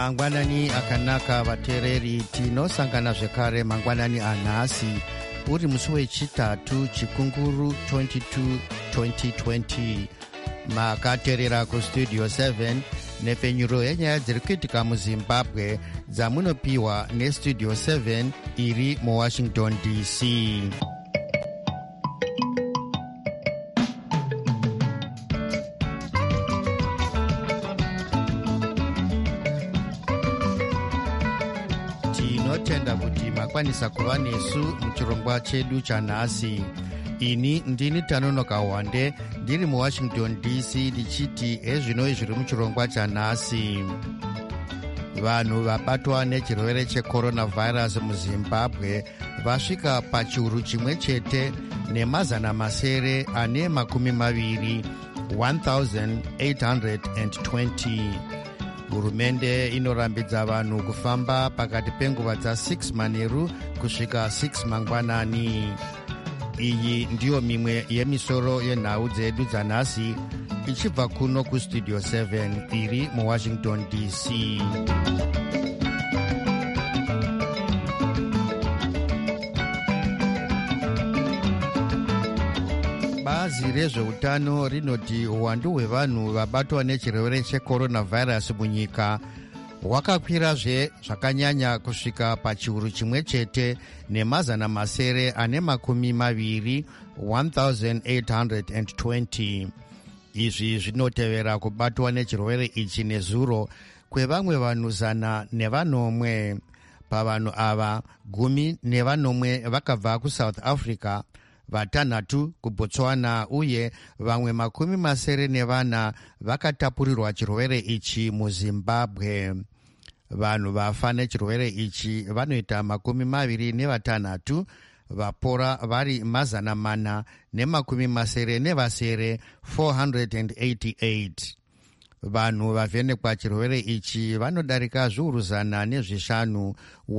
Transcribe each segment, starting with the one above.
mangwanani akanaka vateereri, tinosangana zvekare mangwanani anhasi uri musi wechitatu chikunguru 22 2020. makateerera kustudio 7 nepfenyuro yenyaya dziri kuitika muzimbabwe dzamunopiwa nestudio 7 iri muwashington dc. tinotenda kuti makwanisa kuva nesu muchirongwa chedu chanhasi. ini ndini Tanonoka Wande ndiri muwashington dc ndichiti ezvino zviri muchirongwa chanhasi. vanhu vabatwa nechirwere cheCoronavirus muzimbabwe vasvika pachiuru chimwe chete nemazana masere ane makumi maviri 1820. hurumende inorambidza vanhu kufamba pakati penguva dza6 manheru kusvika 6 mangwanani. iyi ndiyo mimwe yemisoro yenhau dzedu dzanhasi ichibva kuno kustudio 7 iri muwashington dc. bazi rezveutano rinoti uwandu hwevanhu vabatwa nechirwere cheCoronavirus munyika hwakakwirazve zvakanyanya kusvika pachiuru chimwe chete nemazana masere ane makumi maviri 1820. izvi zvinotevera kubatwa nechirwere ichi nezuro kwevamwe vanhu 100. pavanhu ava 10 vakabva kuSouth Africa, 6 kuBotswana uye vamwe 74 vakatapurirwa chirwere ichi muZimbabwe. vanhu vafa nechirwere ichi vanoita 26, vapora vari 487 488. vanhu vavhenekwa chirwere ichi vanodarika zviuru 105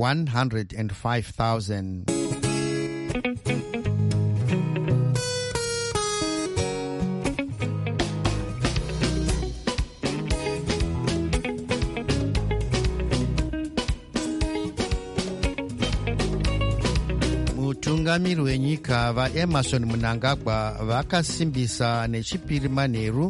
105,000. mutungamiri wenyika vaEmmerson Mnangagwa vakasimbisa nechipiri manheru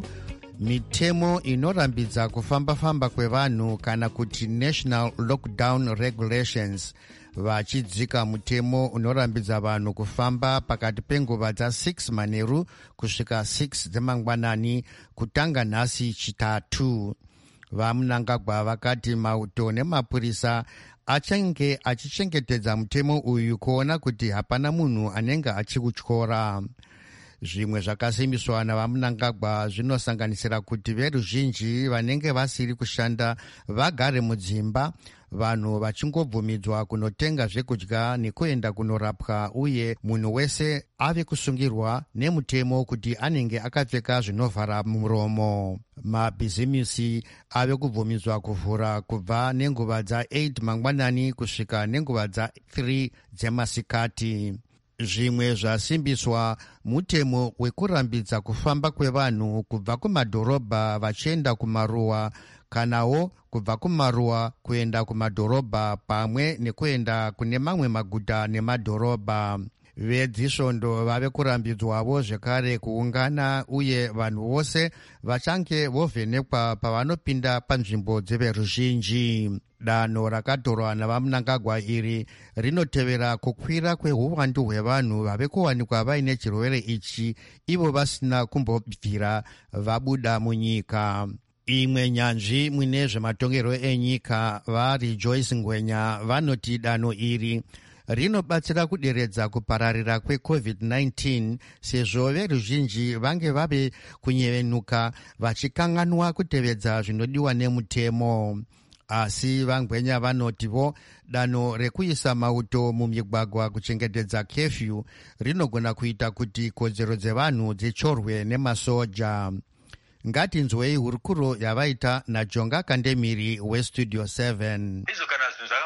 mitemo inorambidza kufamba-famba kwevanhu kana kuti National Lockdown Regulations, vachidzika mutemo unorambidza vanhu kufamba pakati penguva dza6 manheru kusvika 6 dzemangwanani kutanga nhasi chitatu. vaMnangagwa vakati mauto nemapurisa achange achichengetedza mutemo uyu kuona kuti hapana munhu anenge achiutyora. zvimwe zvakasimbiswa navaMnangagwa zvinosanganisira kuti veruzhinji vanenge vasiri kushanda vagare mudzimba, vanhu vachingobvumidzwa kunotenga zvekudya nekuenda kunorapwa, uye munhu wese ave kusungirwa nemutemo kuti anenge akapfeka zvinovhara muromo. mabhizimisi ave kubvumidzwa kuvhura kubva nenguva dza8 mangwanani kusvika nenguva dza3 dzemasikati. zvimwe zvasimbiswa mutemo wekurambidza kufamba kwevanhu kubva kumadhorobha vachienda kumaruwa, kanawo kubva kumaruwa kuenda kumadhorobha, pamwe nekuenda kune mamwe maguta nemadhorobha. vedzisvondo vave kurambidzwawo zvekare kuungana, uye vanhu vose vachange vovhenekwa pavanopinda panzvimbo dzeveruzhinji. danho rakatorwa navaMnangagwa iri rinotevera kukwira kweuwandu hwevanhu vave kuwanikwa vaine chirwere ichi ivo vasina kumbobvira vabuda munyika. imwe nyanzvi mune zvematongerwo enyika vaRejoice Ngwenya vanoti danho iri rinobatsira kuderedza kupararira kweCovid-19 sezvo veruzhinji vange vave kunyevenuka vachikanganwa kutevedza zvinodiwa nemutemo. asi vaNgwenya vanotivo danho rekuisa mauto mumigwagwa kuchengetedza kefyu rinogona kuita kuti kodzero dzevanhu dzicholwe nemasoja. ngatinzwei hurukuro yavaita naJonga Kandemiri westudio 7. izvo kana zvinhu zvakangonanga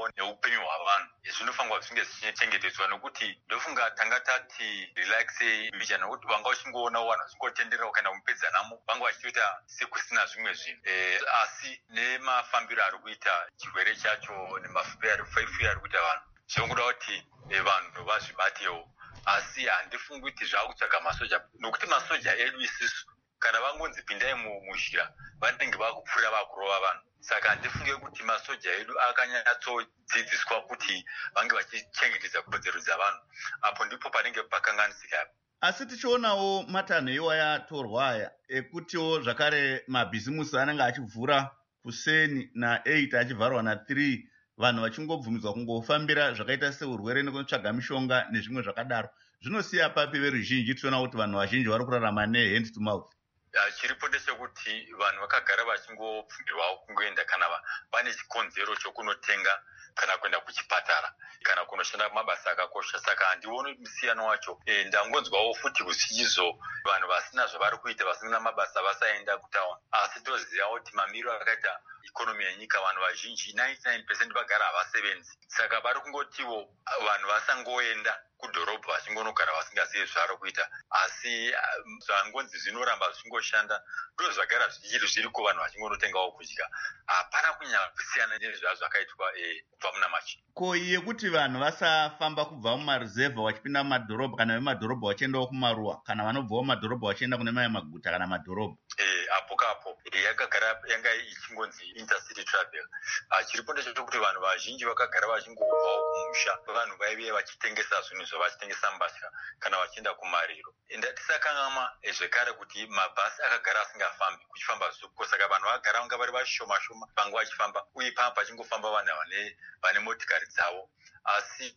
navo neupenyu hwavanhu zvinofanirwa zvinge zvichichengetedzwa, nokuti ndofunga tanga tati relaxe vicha, nokuti vanga vachingoona vanhu vachingotendera ukaenda kumupedzanamo vanga vachitoita sekusina zvimwe zvinhu, asi nemafambiro ari kuita chirwere chacho nemafambiro ari kuita vanhu zvinongoda kuti vanhu vazvibatewo. Asi handifungi kuti zvaakutsvaga masoja, nokuti masoja edu isusu kana vangonzi pindai muzhira vanenge vakupfuura vakurova vanhu. Saka handifunge kuti masoja edu akanyatsodzidziswa kuti vange vachichengetedza kodzero dzavanhu. Apo ndipo panenge pakanganisika. Asi tichionawo matanho iwaya atorwa aya ekutiwo zvakare mabhizimusi anenge achivhura kuseni na8 achivharwa na3, vanhu vachingobvumidzwa kungofambira zvakaita seurwere nekutsvaga mishonga nezvimwe zvakadaro. Zvinosiya papi veruzhinji tichiona kuti vanhu vazhinji vari kurarama nehand to mouth? Chiripo ndechekuti vanhu vakagara vachingobvumirwawo kungoenda kana vane chikonzero chokunotenga kana kuenda kuchipatara kana kunoshanda mabasa akakosha. Saka handioni musiyano wacho. Ndangonzwawo futi kusiyizo vanhu vasina zvavari kuita, vasina mabasa vasaenda kutauni, asi toziva kuti mamiro akaita ikonomi yenyika vanhu vazhinji 99% vagara havasevenzi. Saka vari kungotiwo vanhu vasangoenda kudhorobha vachingonogara vasingazivi zvavari kuita, asi zvangonzi zvinoramba zvichingoshanda ndo zvagara zviriko, vanhu vachingonotengawo kudya. Hapana kunyanya kusiyana nezvazvakaitwa kubva muna machi. Ko yekuti vanhu vasafamba kubva mumaruzevha vachipinda mumadhorobha kana vemadhorobha vachiendawo kumaruwa kana vanobvawo mumadhorobha vachienda kune mamwe maguta kana madhorobha? Apo kapo yakagara yanga ichingonzi intercity travel. Chiripo ndechekuti vanhu vazhinji vakagara vachingobvawo kumusha, vanhu vaive vachitengesa zvinhu zvavachitengesa mbatya kana vachienda kumariro. Ndatisakangama zvekare kuti mabhasi akagara asingafambi kuchifamba zviduku, saka vanhu vagara vanga vari vashoma shoma vanga vachifamba, uye pamba pachingofamba vanhu vane motikari dzavo. Asi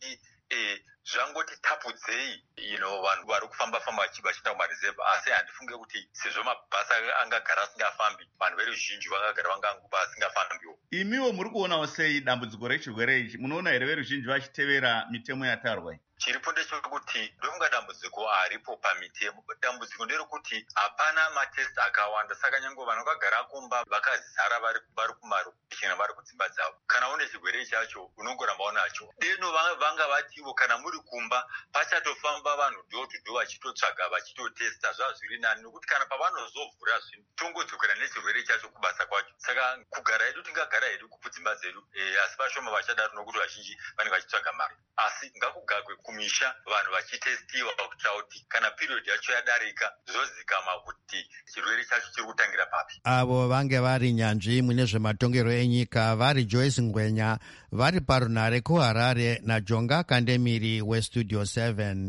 zvangoti tapudzei vanhu vari kufamba-famba vachienda kumaruzevha, asi handifunge kuti sezvo mabhasi angagara asingafambi vanhu veruzhinji vakagara vangangoba asingafambiwo. Imiwo muri kuonawo sei dambudziko rechirwere ichi? Munoona here veruzhinji vachitevera mitemo yatarwa? Chiripo ndechekuti ndofunga dambudziko haripo pamitemo. Dambudziko nderekuti hapana matest akawanda, saka nyange vanhu vakagara kumba vakazara vari kumarokesheni vari kudzimba dzavo, kana une chirwere chacho unongoramba unacho. Deno vanga vatiwo kana muri kumba pachatofamba vanhu door to door vachitotsvaga vachitotesta zvazviri nani, nokuti kana pavanozovhura zvinhu tongodzokera nechirwere chacho kubasa kwacho. Saka kugara hedu tingagara hedu kudzimba dzedu, asi vashoma vachadaro nokuti vazhinji vanenge vachitsvaga mari. Asi ngakugagwe kumisha vanhu vachitestiwa kuitira kuti kana period yacho yadarika zvozikama kuti chirwere chacho chiri kutangira papi. Avo vange vari nyanzvi mune zvematongero enyika vari Joyce Ngwenya vari parunhare kuHarare naJonga Kandemiri weStudio 7.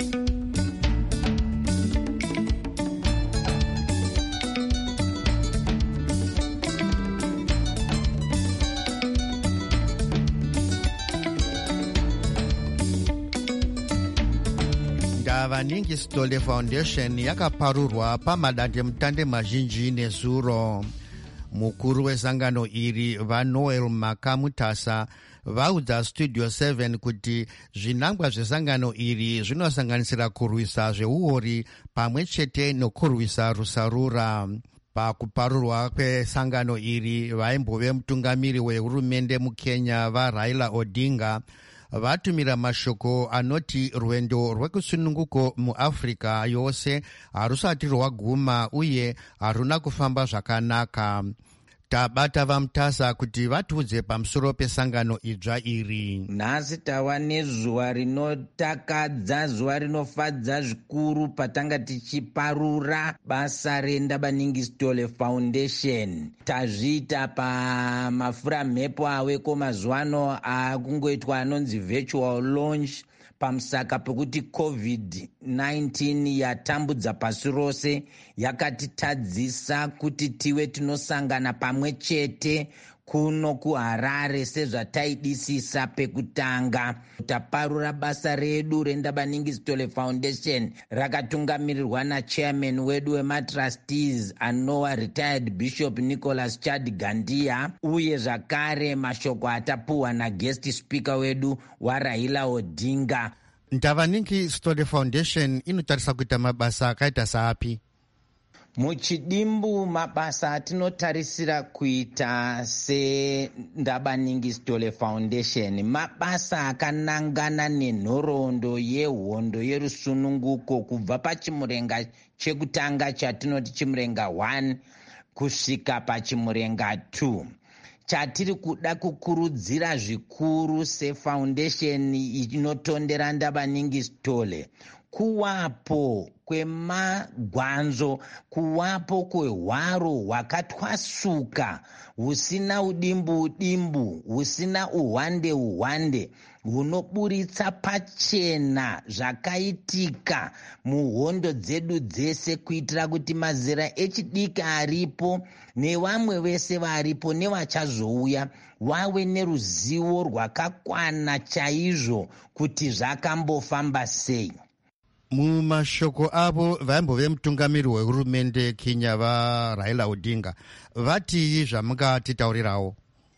Vaningi Stole Foundation yakaparurwa pamadandemutande mazhinji nezuro. Mukuru wezangano iri vaNoel Makamutasa vaudza Studio 7 kuti zvinangwa zvezangano iri zvinosanganisira kurwisa zveuori pamwe chete nokurwisa rusarura. Pakuparurwa kwesangano iri vaimbove mutungamiri wehurumende muKenya vaRaila Odinga vatumira mashoko anoti rwendo rwekusununguko muAfrica yose harusati rwaguma uye haruna kufamba zvakanaka. Tabata vaMutasa kuti vatiudze pamusoro pesangano idzva iri. Nhasi tava nezuva rinotakadza, zuva rinofadza zvikuru patanga tichiparura basa reNdabaningi Stole Foundation. Tazviita pamafura mhepo aweko mazuano akungoitwa anonzi virtual launch pamusaka pekuti COVID-19 yatambudza pasi rose yakatitadzisa kuti tive tinosangana pamwe chete kuno kuHarare sezvataidisisa pekutanga. Taparura basa redu reNdabaningi Stole Foundation rakatungamirirwa nachairman wedu wematrustees anova retired Bishop Nicholas Chad Gandia, uye zvakare mashoko atapuhwa naguest speaker wedu waRaila Odinga. Ndabaningi Stole Foundation inotarisa kuita mabasa akaita saapi? Muchidimbu mabasa atinotarisira kuita seNdabaningi Stole Foundation mabasa akanangana nenhoroondo yehondo yerusununguko kubva pachimurenga chekutanga chatinoti chimurenga 1 kusvika pachimurenga 2. Chatiri kuda kukurudzira zvikuru sefoundation inotondera Ndabaningi Stole kuwapo kwemagwanzo, kuwapo kwehwaro hwakatwasuka, husina udimbu-udimbu, husina uhwande-uhwande, hunoburitsa pachena zvakaitika muhondo dzedu dzese, kuitira kuti mazera echidiki aripo nevamwe vese varipo nevachazouya wave neruzivo rwakakwana chaizvo kuti zvakambofamba sei. Mumashoko avo vaimbove mutungamiri wehurumende Kenya Raila Odinga vati zvamungatitaurirawo.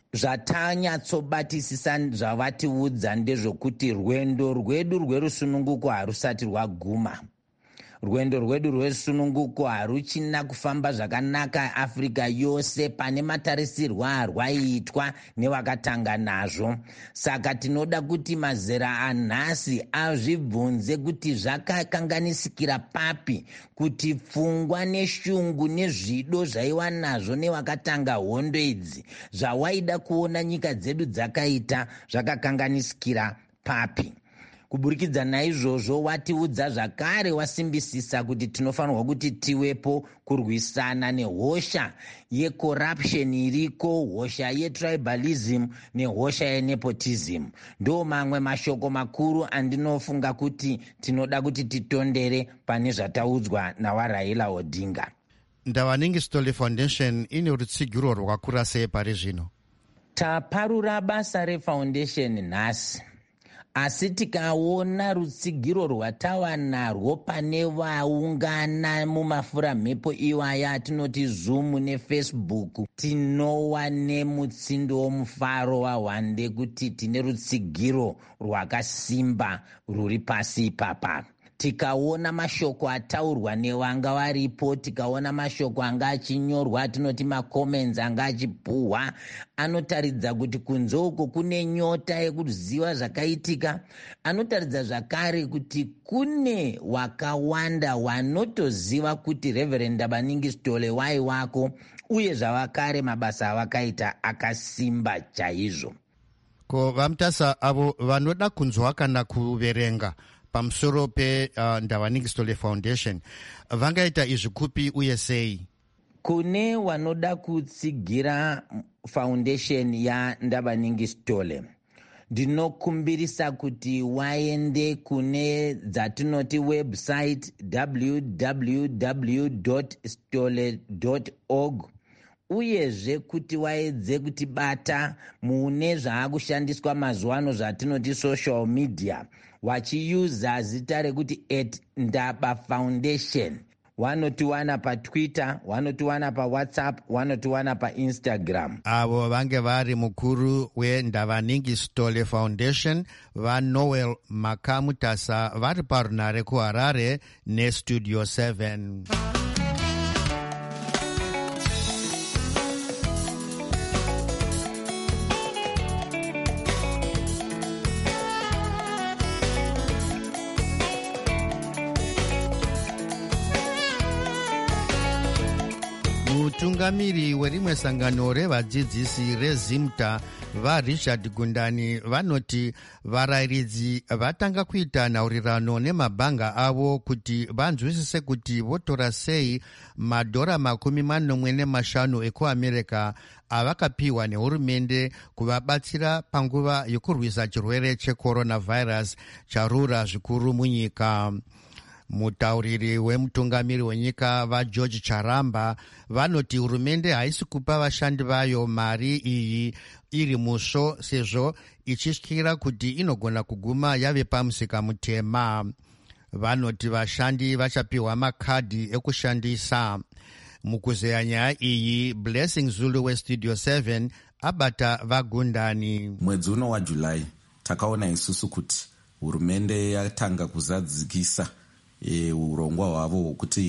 Zvatanyatsobatisisa zvavatiudza ndezvokuti rwendo rwedu rwerusununguko harusati rwaguma. Rwendo rwedu rwesununguko haruchina kufamba zvakanaka Afrika yose pane matarisirwo arwaitwa nevakatanga nazvo. Saka tinoda kuti mazera anhasi azvibvunze kuti zvakakanganisikira papi kuti pfungwa neshungu nezvido zvaiva nazvo nevakatanga hondo idzi zvawaida kuona nyika dzedu dzakaita zvakakanganisikira papi. Kuburikidza naizvozvo watiudza zvakare wasimbisisa kuti tinofanirwa kuti tiwepo kurwisana nehosha yecorruption iriko, hosha yetribalism nehosha yenepotism. Ndo mamwe mashoko makuru andinofunga kuti tinoda kuti titondere pane zvataudzwa nawaRaila Odinga. Ndabaningi Stole Foundation ine rutsigiro rwakakura sei pari zvino? Taparura basa refoundation nhasi, asi tikaona rutsigiro rwatava narwo pane vaungana mumafuramhepo iwaya atinoti Zoom neFacebook, tinowa nemutsindo womufaro wahwande kuti tine rutsigiro rwakasimba rwuri pasi ipapa. Tikaona mashoko ataurwa nevanga varipo, tikaona mashoko anga achinyorwa atinoti macomments anga achipuhwa, anotaridza kuti kunze uko kune nyota yekuziva zvakaitika. Anotaridza zvakare kuti kune wakawanda wanotoziva kuti Reverend Ndabaningi Stole waiwako uye zvavakare mabasa avakaita akasimba chaizvo. Ko vamutasa avo vanoda kunzwa kana kuverenga pamusoro Ndabaningi Stole Foundation vangaita izvi kupi uye sei? Kune wanoda kutsigira foundation yaNdabaningi Stole, ndinokumbirisa kuti waende kune dzatinoti website www.stole.org, uyezve kuti waedze kuti bata mune zvaakushandiswa mazuva ano zvatinoti social media, wachiuza zita rekuti @Ndaba Foundation. Wanotiwana paTwitter, wanotiwana paWhatsApp, wanotiwana paInstagram. Avo vange vari mukuru weNdabaningi Stole Foundation vaNoel Makamutasa vari parunare kuHarare neStudio 7. Mutungamiri werimwe sangano revadzidzisi reZimta vaRichard Gundani vanoti varayiridzi vatanga kuita nhaurirano nemabhanga avo kuti vanzwisise kuti votora sei $45 ekuAmerica avakapiwa nehurumende kuvabatsira panguva yokurwisa chirwere checoronavirus charura zvikuru munyika. Mutauriri wemutungamiri wenyika vaGeorge Charamba vanoti hurumende haisi kupa vashandi vayo mari iyi iri musvo sezvo ichityira kuti inogona kuguma yave pamusika mutema. Vanoti vashandi vachapiwa makadhi ekushandisa. Mukuzeya nyaya iyi, Blessing Zulu weStudio 7 abata vaGundani. Mwedzi uno waJulai takaona isusu kuti hurumende yatanga kuzadzikisa urongwa hwavo hwokuti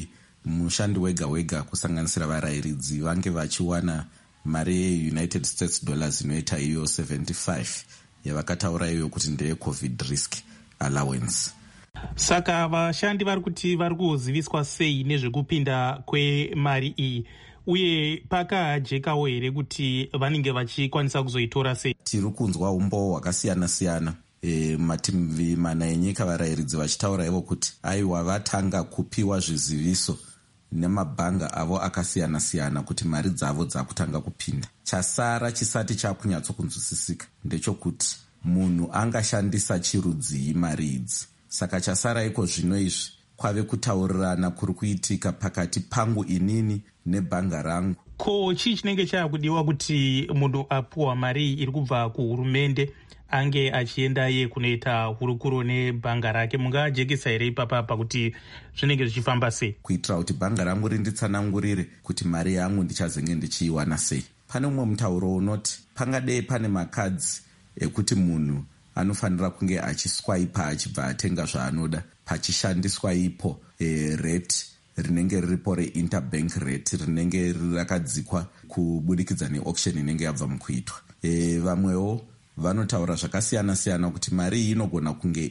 mushandi wega wega kusanganisira varayiridzi vange vachiwana mari yeunited states dollars inoita iyo 75 yavakataura iyo kuti ndeye covid risk allowance. Saka vashandi vari kuti vari kuziviswa sei nezvekupinda kwemari iyi, uye pakajekawo here kuti vanenge vachikwanisa kuzoitora sei? Tiri kunzwa umbo hwakasiyana-siyana. Matimvi mana enyika varayiridzi vachitaura ivo kuti aiwa vatanga kupiwa zviziviso nemabhanga avo akasiyana-siyana kuti mari dzavo dzakutanga kupinda. Chasara chisati chakunyatsokunzwisisika ndechokuti munhu angashandisa chirudzii mari idzi. Saka chasara iko zvino izvi kwave kutaurirana kuri kuitika pakati pangu inini nebhanga rangu. Ko chii chinenge chakudiwa kuti munhu apuwa mari iri kubva kuhurumende ange achienda iye kunoita hurukuro nebhanga rake? Mungajekesa here ipapa pakuti zvinenge zvichifamba sei, kuitira kuti bhanga rangu rinditsanangurire kuti mari yangu ndichazenge ndichiiwana sei? Pane umwe mutauro unoti pangadei pane makadzi ekuti munhu anofanira kunge achiswaipa achibva atenga zvaanoda, pachishandiswa ipo rate rinenge riripo reinterbank rate rinenge rakadzikwa kubudikidza neauction inenge yabva mukuitwa. Vamwewo vanotaura zvakasiyana-siyana kuti mari iyi inogona kunge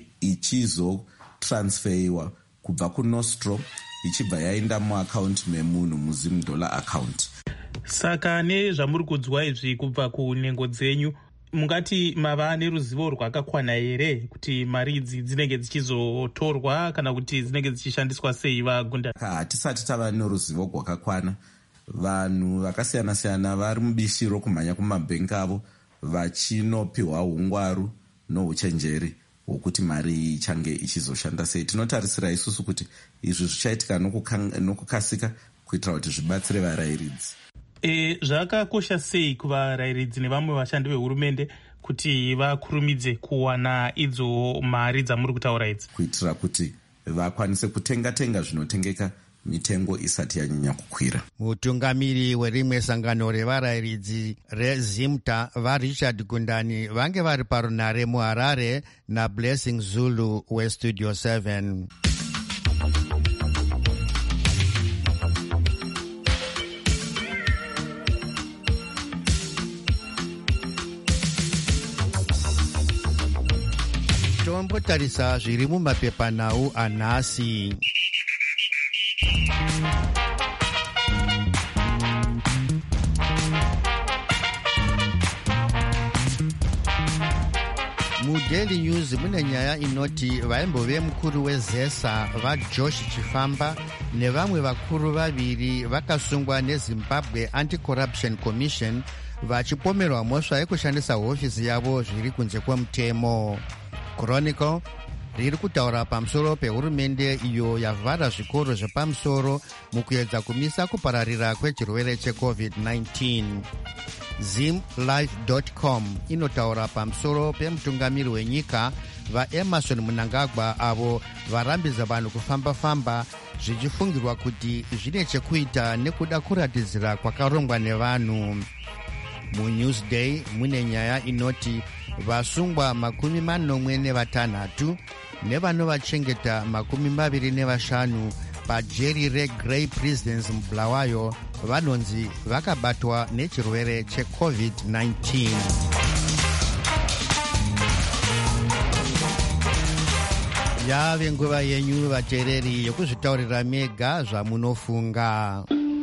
ichizotransferiwa kubva kunostro ichibva yaenda muakaunti memunhu muzim dollar account. Saka nezvamuri kudzwa izvi kubva kunhengo dzenyu, mungati mava neruzivo rwakakwana here kuti mari idzi dzinenge dzichizotorwa kana kuti dzinenge dzichishandiswa sei vagunda? Hatisati tava neruzivo rwakakwana. Vanhu vakasiyana-siyana vari mubishi rokumhanya kumabhengi avo vachinopiwa ungwaru nouchenjeri hwokuti mari iyi ichange ichizoshanda sei. Tinotarisira isusu kuti izvi zvichaitika nokukasika kuitira kuti zvibatsire varayiridzi. Zvakakosha sei kuvarayiridzi nevamwe vashandi vehurumende kuti vakurumidze kuwana idzo mari dzamuri kutaura idzi, kuitira kuti vakwanise kutenga zvinotengeka mitengo isati yanyanya kukwira? Mutungamiri werimwe sangano revarayiridzi rezimta vaRichard Gundani vange vari parunare muHarare naBlessing Zulu weStudio 7. Tombotarisa zviri mumapepanhau anhasi. MuDaily News mune nyaya inoti vaimbove mukuru wezesa vaJosh Chifamba nevamwe vakuru vaviri vakasungwa neZimbabwe Anti-Corruption Commission vachipomerwa mhosva yekushandisa hofisi yavo zviri kunze kwemutemo. Chronicle riri kutaura pamusoro pehurumende iyo yavhara zvikoro zvepamusoro mukuedza kumisa kupararira kwechirwere cheCovid-19. Zimlife.com inotaura pamusoro pemutungamiri wenyika vaEmerson Mnangagwa avo varambidza vanhu kufamba-famba zvichifungirwa kuti zvine chekuita nekuda kuratidzira kwakarongwa nevanhu. MuNewsDay mune nyaya inoti vasungwa 46 nevanovachengeta 25 paJerry Grey Prisons muBulawayo vanonzi vakabatwa nechirwere cheCovid-19. Yave nguva yenyu vateereri yekuzvitaurira mega zvamunofunga.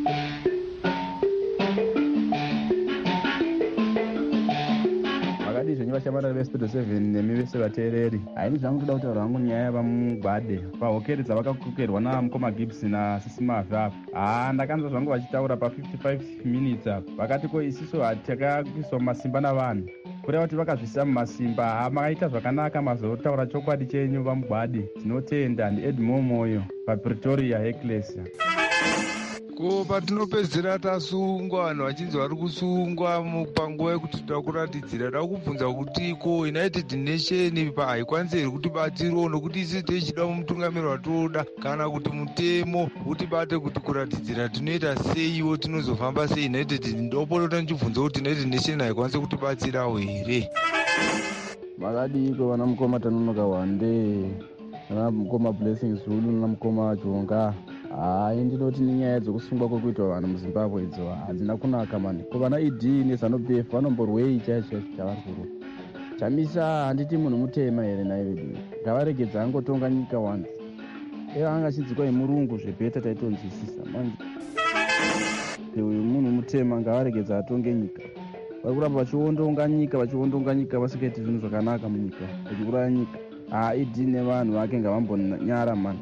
Vashamara veStudio 7 nemi vese vateereri, haini zvangu toda kutaura hangu nyaya yavamugwade pahokeri dzavakakokerwa namukoma Gibbs naSisi Mavi apa. Ndakanzwa zvangu vachitaura pa55 minutes apa vakati ko isusu takaiswa mumasimba navanhu kureva kuti vakazvisa mumasimba. Makaita zvakanaka mazotaura chokwadi chenyu vamugwade. Tinotenda. ndiEdmond Moyo paPretoria Ecclesia. Ko patinopedzera tasungwa vanhu vachinzi vari kusungwa panguva yekuti toda kuratidzira, da kubvunza kuti ko United Nation haikwanisi here kutibatsirawo nokuti isi tichida mutungamiri watoda kana kuti mutemo utibate kuti kuratidzira tinoita seiwo tinozofamba seUnited. Ndopota ndichibvunza kuti United Nation haikwanisi kutibatsirawo here. Makadiko vana mukoma Tanonoka Wande, vana mukoma Blessing Zulu, vana mukoma Jonga. ndinoti nenyaya dzokusungwa kwekuitwa vanhu muzimbabwe idzo hadzina kunaka mani. Ko vana ED neZANU-PF vanomborwei chaicho chavari kurwa. Chamisa handiti munhu mutema here naivedu, ngavaregedza angotonga nyika once. Anga achidzikwa imurungu zvebheta taitonzwisisa manje. Uyu munhu mutema ngavaregedza atonge nyika. Vari kuramba vachiondonga nyika vasingaiti zvinhu zvakanaka munyika, vachiuraya nyika. ED nevanhu vake ngavambonyara mani.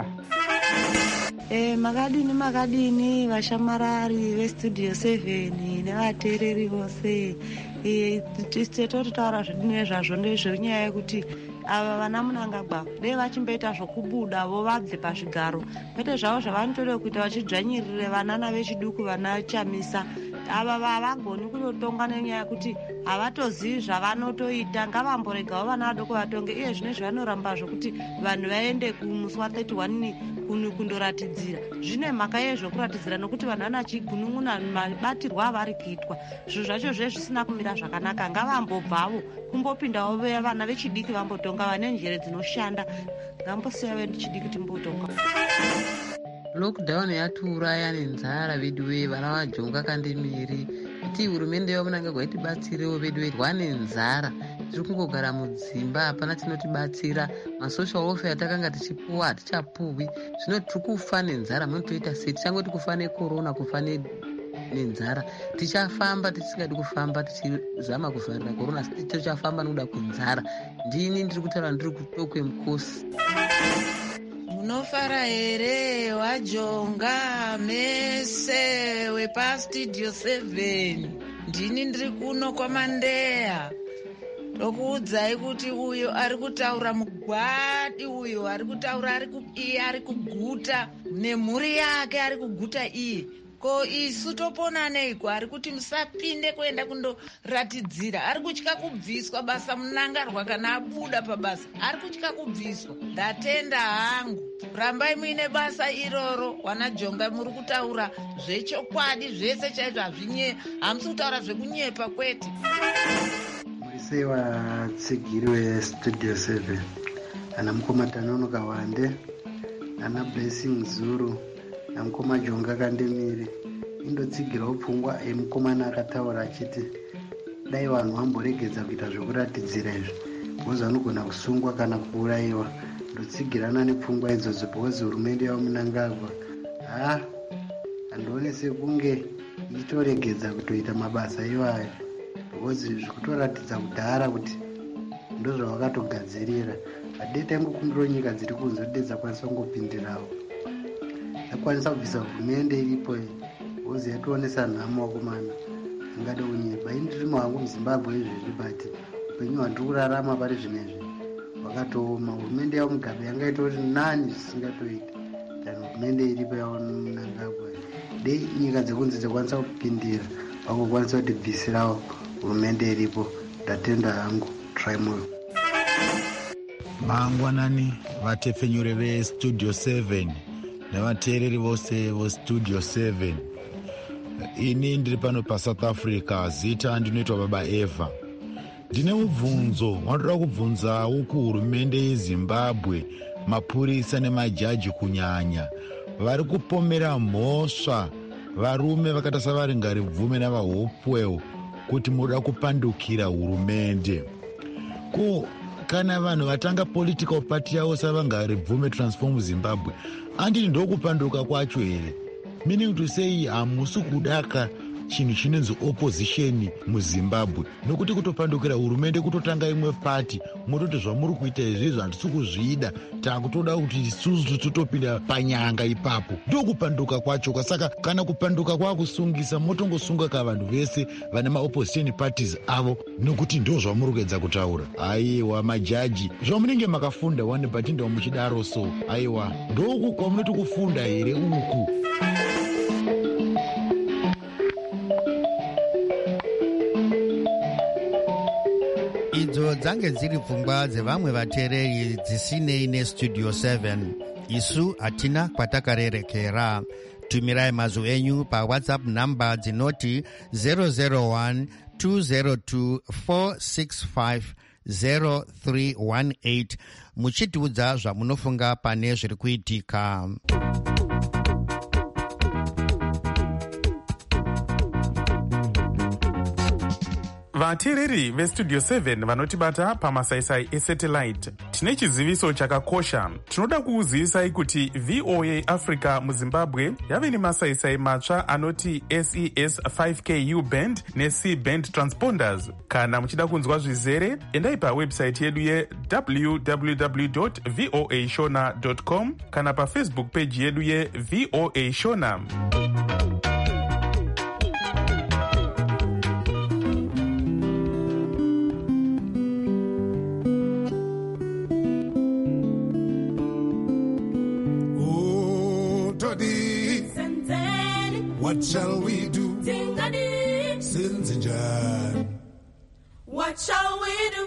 Makadini vashamarari vestudio 7 nevateereri vose. Totaura zvidine zvazvo ndezvenyaya yekuti ava vana Mnangagwa dei vachimboita zvokubuda vabve pazvigaro, kwete zvavo zvavanotode kuita vachidzvanyirire vanana vechiduku vana Chamisa. Ava havagoni kunotonga nenyaya yekuti havatozivi zvavanotoita. Ngavamboregawo vana vadoko vatonge, iye zvine zvavanoramba zvokuti vanhu vaende kumuswa 31 kundoratidzira. Zvine mhaka yezvokuratidzira nokuti vanhu vana chigunun'una mabatirwa avari kuitwa. Zvinhu zvacho zvisina kumira zvakanaka. Ngavambobvawo kumbopindawo vana vechidiki vambotonga, vane njere dzinoshanda. Ngambosiya vechidiki timbotonga. Lockdown yatiuraya nenzara vedu vana vajonga kandemiri kuti hurumende yaMnangagwa itibatsirewo vedu rwane nzara. Tiri kungogara mudzimba, hapana tinotibatsira. Masocial welfare takanga tichipuwa hatichapuwi. Zvino tiri kufa nenzara. Munotoita sei? Tichangoti kufa nekorona, kufa nenzara. Tichafamba tisingadi kufamba, tichizama kuvharira korona, asi tichafamba nokuda kwenzara. Ndini ndiri kutaura ndiri kutokwe mukosi. Munofara here wajonga mese wepastudio 7. Ndini ndiri kuno kwaMandeya. Tokuudzai kuti uyo ari kutaura mugwadi, uyo ari kutaura iye ari kuguta nemhuri yake ari kuguta iye. Ko isu topona neiko? Ari kuti musapinde kuenda kundoratidzira. Ari kutya kubviswa basa Mnangagwa kana abuda pabasa. Ari kutya kubviswa. Ndatenda hangu. Rambai muine basa iroro. Wanajonga muri kutaura zvechokwadi zvese chaizvo hazvinye. Hamusi kutaura zvekunyepa kwete. Murise vatsigiri westudio 7. Ana mukoma Tanonoka Wande, ana Blessing Zuru, namukoma Jonga Kandemiri. Indotsigirawo pfungwa emukomana akataura achiti dai vanhu vamboregedza kuita zvekuratidzira izvi vozi vanogona kusungwa kana kuurayiwa. Ndotsigirana nepfungwa idzodzo because hurumende yaMnangagwa handioni sekunge ichitoregedza kutoita mabasa iwayo, because zvikutoratidza kudhara kuti ndozvavakatogadzirira. Hadei tangokumbirawo nyika dziri kunze kuti dzakwanisa kungopindirawo, dzakwanisa kubvisa hurumende iripo because yatoonesa nhamo wakomana ingade kunyepa. Indiri wangu muZimbabwe izvezvi, but upenyu hwandiri kurarama pari zvinezvi hwakatooma. Hurumende yaMugabe yangaita kuti nani zvisingatoiti tani hurumende iripo yaMnangagwa. Dei nyika dzekunze dzakwanisa kupindira vakokwanisa kuti bvisirawo hurumende iripo. Ndatenda hangu. Trimol mangwanani vatepfenyure vestudio 7 nevateereri vose vestudio 7. Ini ndiri pano paSouth Africa, zita ndinoitwa Baba Eva. Ndine mubvunzo wanoda kubvunzawo kuhurumende yeZimbabwe, mapurisa nemajaji kunyanya, vari kupomera mhosva varume vakaita savari Ngaribvume navaHopewell kuti munoda kupandukira hurumende. Ko kana vanhu vatanga political party yavo savangaribvume Transform Zimbabwe, anditi ndokupanduka kwacho here? Meaning to say hamusi kudaka chinhu chinonzi opposition muZimbabwe, nokuti kutopandukira hurumende kutotanga imwe party mototi zvamuri kuita izvizvo handisi kuzvida, takutoda kuti isusu totopinda panyanga ipapo. Ndokupanduka kwacho. Saka kana kupanduka kwakusungisa motongosunga ka vanhu vese vane maopposition parties avo, nokuti ndo zvamuri kuedza kutaura. Aiwa majaji, zvamunenge makafunda wane but ndo muchidaro so. Aiwa ndoku kwamunoti kufunda here uku. Idzo dzange dziri pfungwa dzevamwe vateereri dzisinei nestudio 7. Isu hatina kwatakarerekera. Tumirai mazwi enyu paWhatsApp namba dzinoti 001 202 465 0318 muchitiudza zvamunofunga pane zviri kuitika. vateereri vestudio 7 vanotibata pamasaisai esatellite, tine chiziviso chakakosha. Tinoda kukuzivisai kuti VOA Africa muZimbabwe yave nemasaisai matsva anoti SES 5K U-band neC-band transponders. Kana muchida kunzwa zvizere, endai pawebsite yedu ye www.voashona.com kana pafacebook page yedu ye-VOA Shona. What shall we do? Sinzinjan. What shall we do?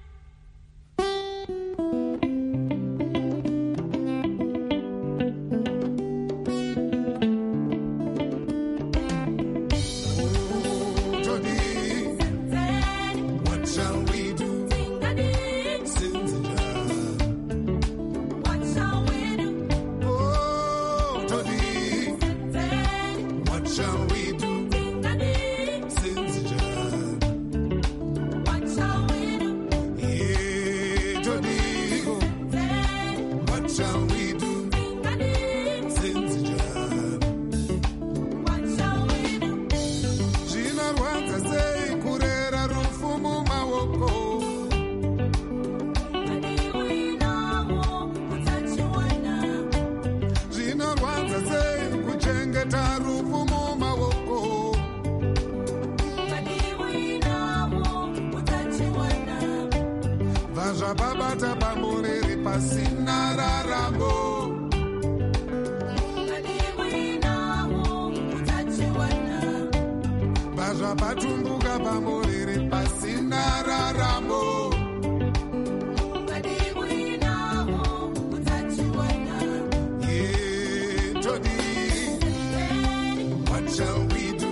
Zvababata pamuriri pasina raramo. Bazvapatumbuka pamuriri pasina raramo. Yeah, Todi, what shall we do?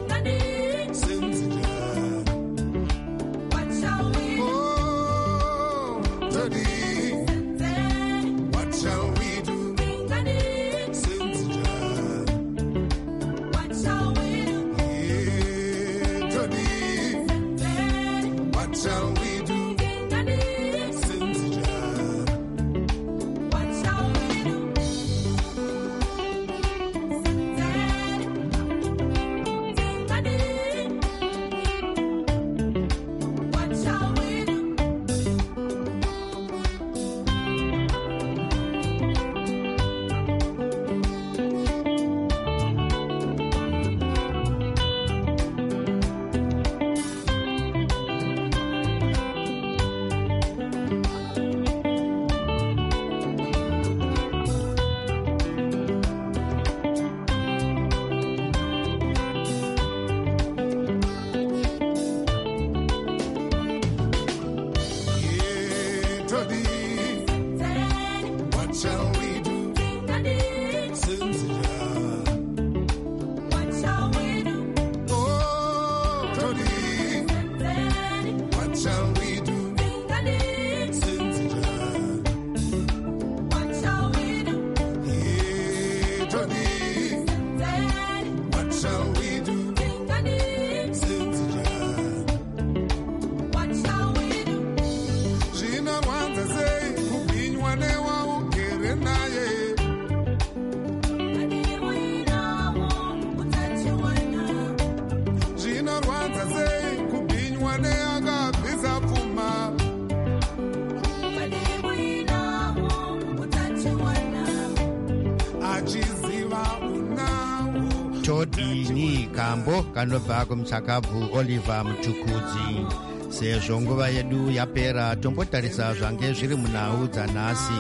Todini kambo kanobva kumchakabvu Oliver Mutukudzi. Sezvo nguva yedu yapera, tombotarisa zvange zviri munhau dzanhasi.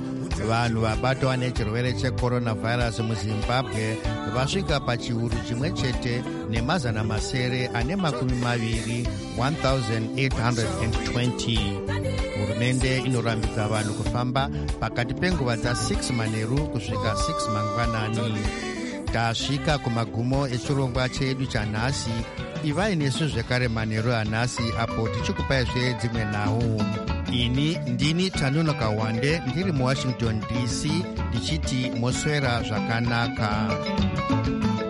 Vanhu vabatwa nechirwere checoronavirus muZimbabwe vasvika pachiuru chimwe chete nemazana masere ane makumi maviri 1820. Hurumende inorambidza vanhu kufamba pakati penguva dza6 manheru kusvika 6 mangwanani. Tasvika kumagumo echirongwa chedu chanhasi. Ivai nesu zvekare manheru anhasi apo tichikupaizve dzimwe nhau. Ini ndini Tanunoka Wande ndiri muWashington DC ndichiti moswera zvakanaka.